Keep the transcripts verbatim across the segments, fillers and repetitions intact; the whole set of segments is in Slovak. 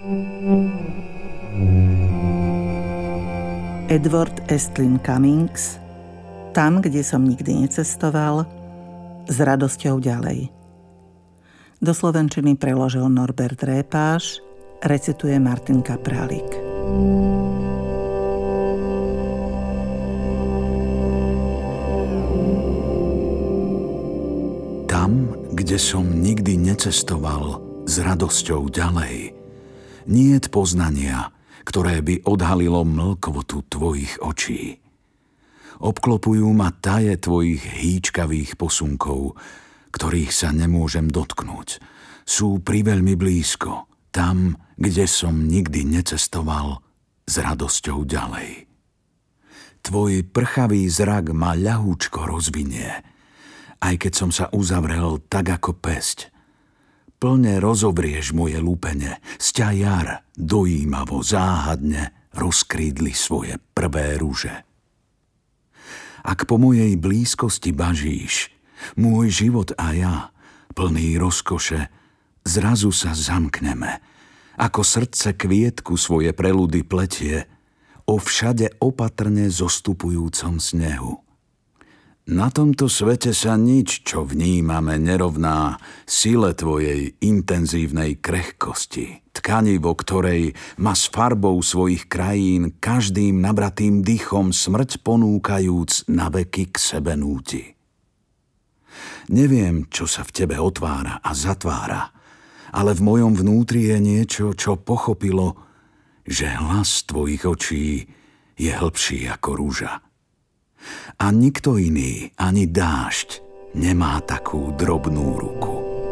Edward Estlin Cummings, Tam, kde som nikdy necestoval, s radosťou ďalej. Do slovenčiny preložil Norbert Répáš, recituje Martin Kaprálik. Tam, kde som nikdy necestoval, s radosťou ďalej, niet poznania, ktoré by odhalilo mlkvotu tvojich očí. Obklopujú ma taje tvojich hýčkavých posunkov, ktorých sa nemôžem dotknúť. Sú priveľmi blízko, tam, kde som nikdy necestoval, s radosťou ďalej. Tvoj prchavý zrak ma ľahúčko rozvinie, aj keď som sa uzavrel tak ako pesť. Plne rozobrieš moje lúpene, sťa jar dojímavo, záhadne rozkrídli svoje prvé rúže. Ak po mojej blízkosti bažíš, môj život a ja, plný rozkoše, zrazu sa zamkneme, ako srdce kvietku svoje preludy pletie, o všade opatrne zostupujúcom snehu. Na tomto svete sa nič, čo vnímame, nerovná sile tvojej intenzívnej krehkosti, tkanivo ktorej ma s farbou svojich krajín každým nabratým dychom smrť ponúkajúc na veky k sebe núti. Neviem, čo sa v tebe otvára a zatvára, ale v mojom vnútri je niečo, čo pochopilo, že hlas tvojich očí je hlbší ako rúža. A nikto iný, ani dážď, nemá takú drobnú ruku.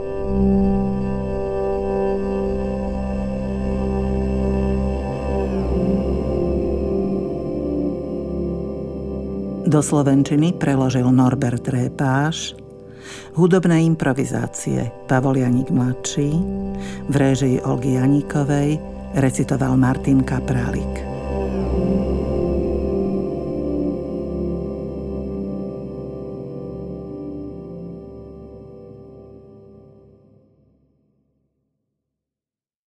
Do slovenčiny preložil Norbert Répáš, hudobné improvizácie Pavol Janík mladší, v réžii Olgy Janíkovej recitoval Martin Kaprálik.